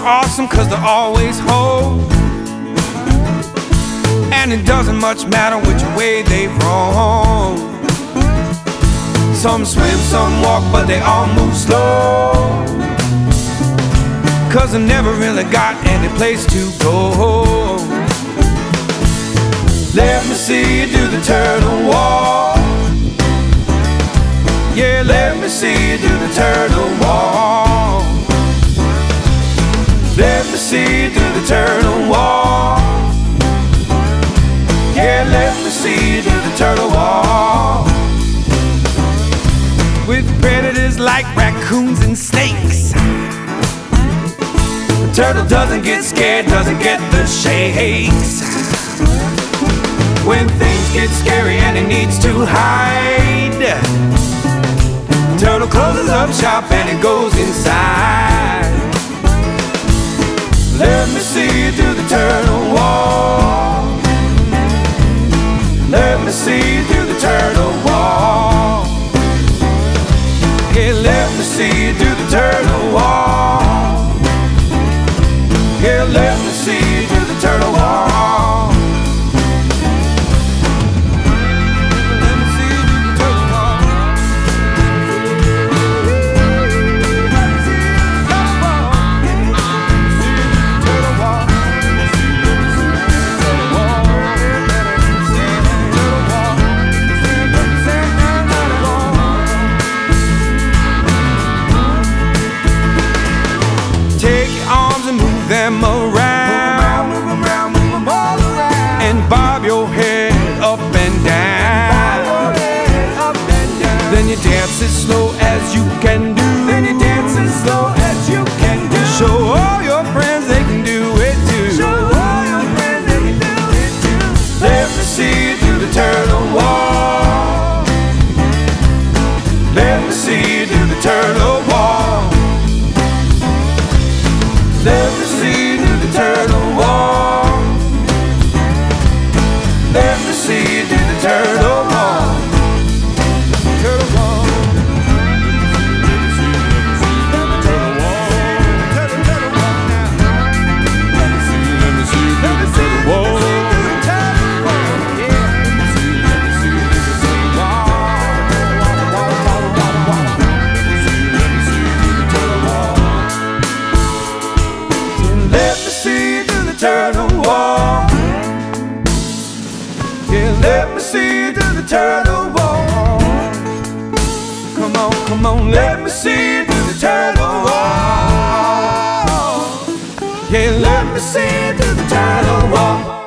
awesome 'cause they're always whole. And it doesn't much matter which way they roam. Some swim, some walk, but they all move slow, 'cause they never really got any place to go. Let me see you do the turtle walk. Yeah, let me see you do the turtle walk. Let me see you do the turtle walk. Yeah, let me see you do the turtle walk. With predators like raccoons and snakes, the turtle doesn't get scared, doesn't get the shakes. When things get scary and he needs to hide, turtle closes up shop and it goes inside. Let me see you do the turtle walk. Let me see you do the turtle walk. Yeah, let me see you do the turtle walk. Yeah, let me see you do the turtle walk. Let me see you do the turtle walk. Let me see you do the turtle walk. Turtle walk. Take your arms and move them around, move them around, move them all around, and bob your head up and down. Then you dance as slow as you can do. Then you dance as slow as you can do. Show all your friends they can do it too. Show all your friends they can do it too. Let me see you do the turtle walk. Let me see you do the turtle walk. Let me see you do the turtle walk. Let me see you do the turtle walk. Turtle walk. Turtle walk. Turtle walk now. Let me see you do the turtle walk. Yeah. Let me see you do the turtle walk. Let me see you do the turtle walk. Let me see you do the turtle walk. Yeah, let me see you do the turtle walk. Come on, let me see you do the turtle walk. Yeah, let me see you do the turtle walk.